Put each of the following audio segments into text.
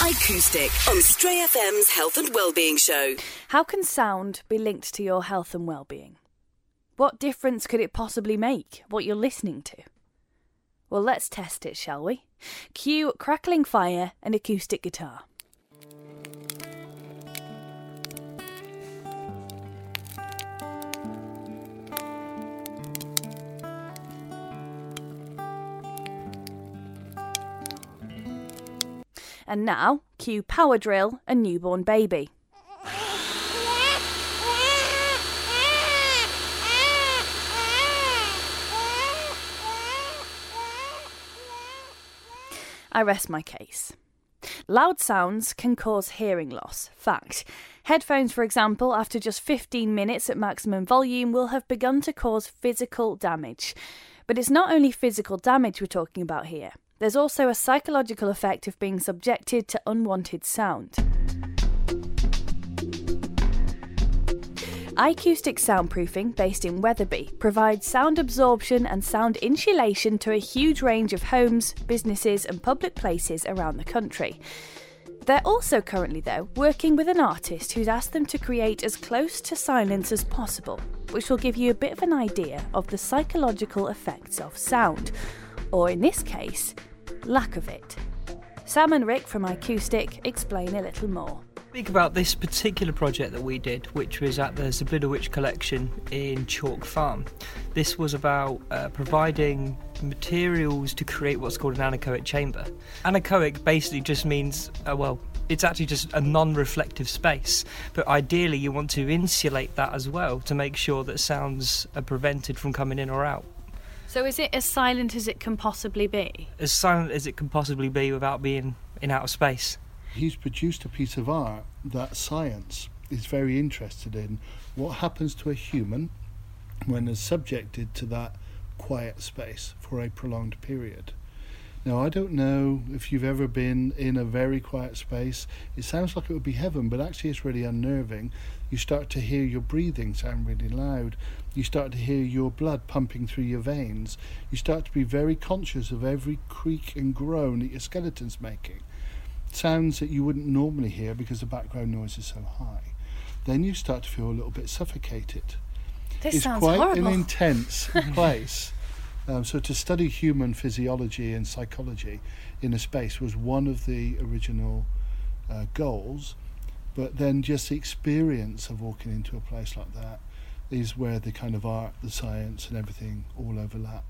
Acoustic on Stray FM's Health and Wellbeing Show. How can sound be linked to your health and well-being? What difference could it possibly make, what you're listening to? Well, let's test it, shall we? Cue crackling fire and acoustic guitar. And now, cue power drill and newborn baby. I rest my case. Loud sounds can cause hearing loss. Fact. Headphones, for example, after just 15 minutes at maximum volume will have begun to cause physical damage. But it's not only physical damage we're talking about here. There's also a psychological effect of being subjected to unwanted sound. iAcoustic Soundproofing, based in Wetherby, provides sound absorption and sound insulation to a huge range of homes, businesses and public places around the country. They're also currently, though, working with an artist who's asked them to create as close to silence as possible, which will give you a bit of an idea of the psychological effects of sound, or in this case, lack of it. Sam and Rick from iAcoustic explain a little more. Speak about this particular project that we did, which was at the Zabludowicz collection in Chalk Farm. This was about providing materials to create what's called an anechoic chamber. Anechoic basically just means, it's actually just a non-reflective space, but ideally you want to insulate that as well to make sure that sounds are prevented from coming in or out. So is it as silent as it can possibly be? As silent as it can possibly be without being in outer space. He's produced a piece of art that science is very interested in. What happens to a human when they're subjected to that quiet space for a prolonged period? Now, I don't know if you've ever been in a very quiet space. It sounds like it would be heaven, but actually it's really unnerving. You start to hear your breathing sound really loud. You start to hear your blood pumping through your veins. You start to be very conscious of every creak and groan that your skeleton's making. Sounds that you wouldn't normally hear because the background noise is so high. Then you start to feel a little bit suffocated. This sounds quite horrible. An intense place. So to study human physiology and psychology in a space was one of the original goals, but then just the experience of walking into a place like that is where the kind of art, the science and everything all overlap.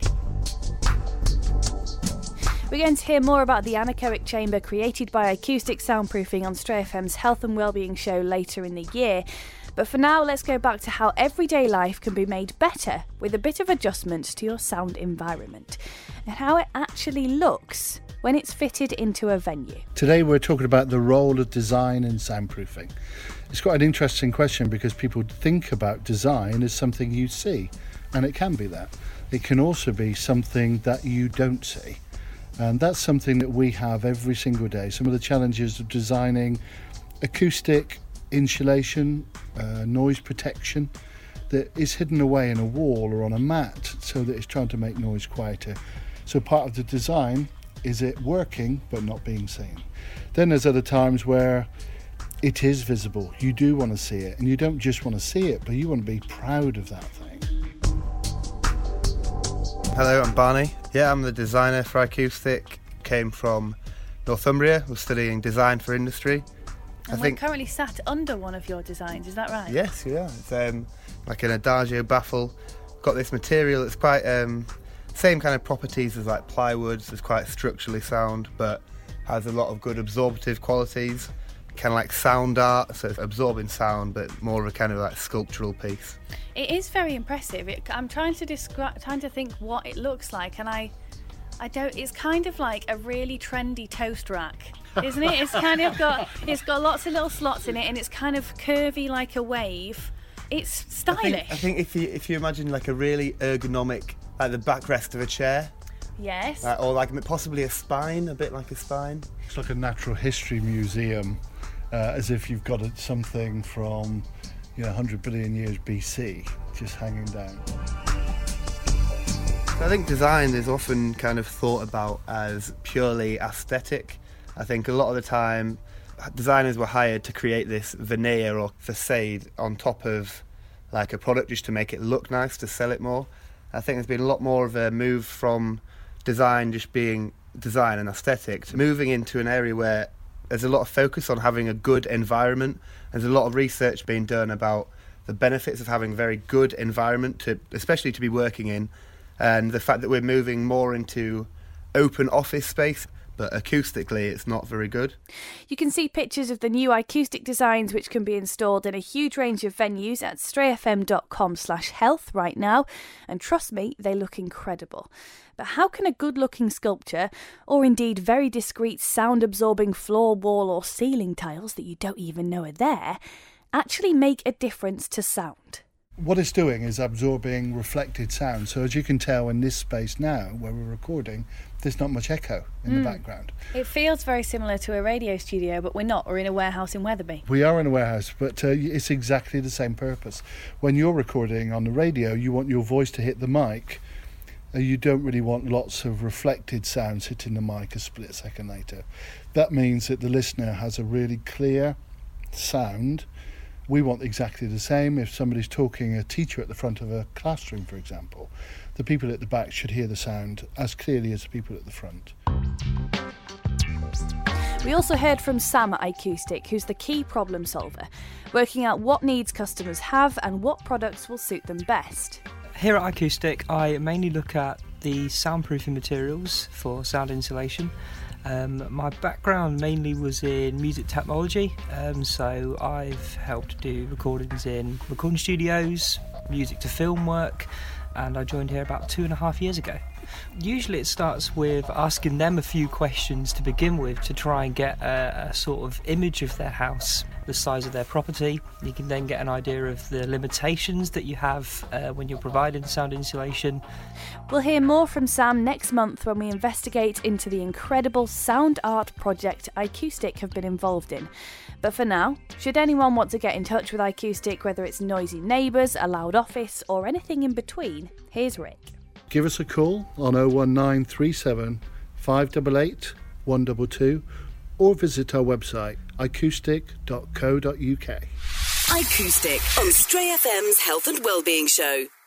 We're going to hear more about the anechoic chamber created by iAcoustic Soundproofing on Stray FM's Health and Wellbeing Show later in the year. But for now, let's go back to how everyday life can be made better with a bit of adjustment to your sound environment and how it actually looks when it's fitted into a venue. Today we're talking about the role of design in soundproofing. It's quite an interesting question because people think about design as something you see, and it can be that. It can also be something that you don't see. And that's something that we have every single day. Some of the challenges of designing acoustic insulation, noise protection that is hidden away in a wall or on a mat so that it's trying to make noise quieter. So part of the design is it working but not being seen. Then there's other times where it is visible. You do want to see it, and you don't just want to see it, but you want to be proud of that thing. Hello, I'm Barney. Yeah, I'm the designer for iAcoustic. Came from Northumbria, was studying design for industry. And we're currently sat under one of your designs, is that right? Yes, yeah. It's like an Adagio baffle. Got this material that's quite same kind of properties as like plywood. So it's quite structurally sound, but has a lot of good absorptive qualities. Kind of like sound art, so it's absorbing sound, but more of a kind of like sculptural piece. It is very impressive. I'm trying to think what it looks like, and I don't. It's kind of like a really trendy toast rack, isn't it? It's got lots of little slots in it, and it's kind of curvy like a wave. It's stylish. I think if you imagine like a really ergonomic, like the backrest of a chair. Yes. Or like possibly a spine, a bit like a spine. It's like a natural history museum, as if you've got something from 100 billion years BC just hanging down. So I think design is often kind of thought about as purely aesthetic, I think a lot of the time designers were hired to create this veneer or facade on top of like a product just to make it look nice, to sell it more. I think there's been a lot more of a move from design just being design and aesthetic to moving into an area where there's a lot of focus on having a good environment. There's a lot of research being done about the benefits of having a very good environment, especially to be working in, and the fact that we're moving more into open office space, but acoustically it's not very good. You can see pictures of the new acoustic designs which can be installed in a huge range of venues at strayfm.com/health right now, and trust me, they look incredible. But how can a good-looking sculpture, or indeed very discreet sound-absorbing floor, wall or ceiling tiles that you don't even know are there, actually make a difference to sound? What it's doing is absorbing reflected sound. So as you can tell in this space now where we're recording, there's not much echo in the background. It feels very similar to a radio studio, but we're not. We're in a warehouse in Wetherby. We are in a warehouse, but it's exactly the same purpose. When you're recording on the radio, you want your voice to hit the mic. You don't really want lots of reflected sounds hitting the mic a split second later. That means that the listener has a really clear sound. We want exactly the same. If somebody's talking, a teacher at the front of a classroom, for example, the people at the back should hear the sound as clearly as the people at the front. We also heard from Sam at iCoustic, who's the key problem solver, working out what needs customers have and what products will suit them best. Here at iCoustic, I mainly look at the soundproofing materials for sound insulation. My background mainly was in music technology, so I've helped do recordings in recording studios, music to film work, and I joined here about 2.5 years ago. Usually it starts with asking them a few questions to begin with to try and get a sort of image of their house, the size of their property. You can then get an idea of the limitations that you have when you're providing sound insulation. We'll hear more from Sam next month when we investigate into the incredible sound art project iCoustic have been involved in. But for now, should anyone want to get in touch with iCoustic, whether it's noisy neighbours, a loud office or anything in between, here's Rick. Give us a call on 01937 588 122 or visit our website iCoustic.co.uk. iCoustic on Stray FM's Health and Wellbeing Show.